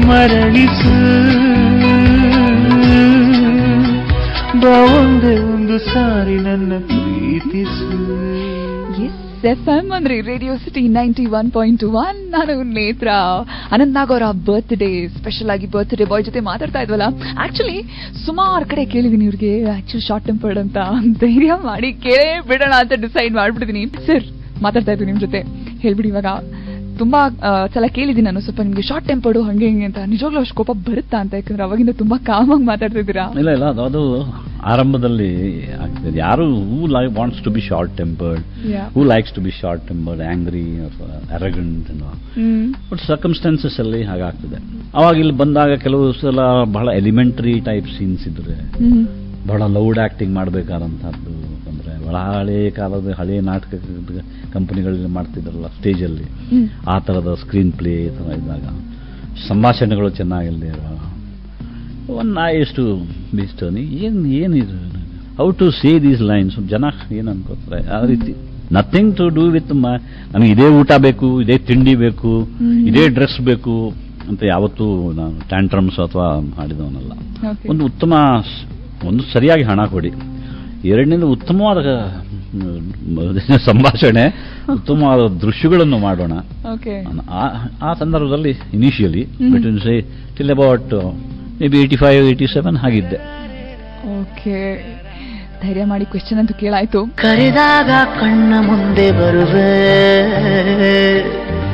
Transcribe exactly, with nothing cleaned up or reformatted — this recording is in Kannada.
ಮರಳಿಸು ಬಾ ಒಂದೇ ಒಂದು ಸಾರಿ ನನ್ನ ಪ್ರೀತಿಸು. ಎಫ್ ಎಂ ಅಂದ್ರೆ radio city ninety one point one. ನಾನು ನೇತ್ರ. ಅನಂತ್ ನಾಗ್ ಅವರ ಬರ್ತ್ಡೇ, ಸ್ಪೆಷಲ್ ಆಗಿ ಬರ್ತ್ಡೇ ಬಾಯ್ ಜೊತೆ ಮಾತಾಡ್ತಾ ಇದ್ವಲ್ಲ. ಆಕ್ಚುಲಿ ಸುಮಾರು ಕಡೆ ಕೇಳಿದೀನಿ ಇವ್ರಿಗೆ ಆಕ್ಚುಲಿ ಶಾರ್ಟ್ ಟೆಂಪರ್ಡ್ ಅಂತ. ಧೈರ್ಯ ಮಾಡಿ ಕೇಳೇ ಬಿಡೋಣ ಅಂತ ಡಿಸೈಡ್ ಮಾಡ್ಬಿಟ್ಟಿದೀನಿ. ಸರ್ ಮಾತಾಡ್ತಾ ಇದ್ವಿ ನಿಮ್ ಜೊತೆ, ಹೇಳ್ಬಿಡಿ ಇವಾಗ. ತುಂಬಾ ಸಲ ಕೇಳಿದೀನಿ ನಾನು, ಸ್ವಲ್ಪ ನಿಮ್ಗೆ ಶಾರ್ಟ್ ಟೆಂಪರ್ಡು ಹಂಗೆ ಹಿಂಗೆ ಅಂತ. ನಿಜವಾಗ್ಲೂ ಅಷ್ಟು ಕೋಪ ಬರುತ್ತಾ ಅಂತ? ಯಾಕಂದ್ರೆ ಅವಾಗಿಂದ ತುಂಬಾ ಕಾಮಾಗಿ ಮಾತಾಡ್ತಿದ್ದೀರಾ. ಇಲ್ಲ ಇಲ್ಲ, ಅದು ಆರಂಭದಲ್ಲಿ ಆಗ್ತದೆ. ಯಾರು who like wants to be short tempered, who likes to be short tempered, angry, arrogant, but circumstances ಅಲ್ಲಿ ಹಾಗಾಗ್ತದೆ. ಅವಾಗ ಇಲ್ಲಿ ಬಂದಾಗ ಕೆಲವು ಸಲ ಬಹಳ ಎಲಿಮೆಂಟರಿ ಟೈಪ್ ಸೀನ್ಸ್ ಇದ್ರೆ, ಬಹಳ ಲೌಡ್ ಆಕ್ಟಿಂಗ್ ಮಾಡಬೇಕಾದಂತಹದ್ದು, ಅಂದ್ರೆ ಬಹಳ ಹಳೆ ಕಾಲದ ಹಳೆ ನಾಟಕ ಕಂಪನಿಗಳಲ್ಲಿ ಮಾಡ್ತಿದ್ರಲ್ಲ ಸ್ಟೇಜಲ್ಲಿ, ಆ ತರದ ಸ್ಕ್ರೀನ್ ಪ್ಲೇ ತರ ಇದ್ದಾಗ ಸಂಭಾಷಣೆಗಳು ಚೆನ್ನಾಗಿಲ್ಲದೆ ಒನ್ ಐ ಎಷ್ಟು ಬಿಸ್ಟರ್ನಿ ಏನ್ ಏನಿದು how to say these lines. ಜನ ಏನ್ ಅನ್ಕೋತಾರೆ ಆ ರೀತಿ. ನಥಿಂಗ್ ಟು ಡೂ ವಿತ್ ನನಗೆ ಇದೇ ಊಟ ಬೇಕು, ಇದೇ ತಿಂಡಿ ಬೇಕು, ಇದೇ ಡ್ರೆಸ್ ಬೇಕು ಅಂತ ಯಾವತ್ತೂ ನಾನು ಟ್ಯಾಂಟ್ರಮ್ಸ್ ಅಥವಾ ಮಾಡಿದವನಲ್ಲ. ಒಂದು ಉತ್ತಮ, ಒಂದು ಸರಿಯಾಗಿ ಹಣ ಕೊಡಿ, ಎರಡನೇದು ಉತ್ತಮವಾದ ಸಂಭಾಷಣೆ, ಉತ್ತಮವಾದ ದೃಶ್ಯಗಳನ್ನು ಮಾಡೋಣ. ಆ ಸಂದರ್ಭದಲ್ಲಿ initially between say till about maybe eighty five eighty seven ಹಾಗಿದ್ದೆ. ಓಕೆ, ಧೈರ್ಯ ಮಾಡಿ ಕ್ವೆಶ್ಚನ್ ಅಂತೂ ಕೇಳಾಯ್ತು. ಕರೆದಾಗ ಕಣ್ಣ ಮುಂದೆ ಬರುವೆ,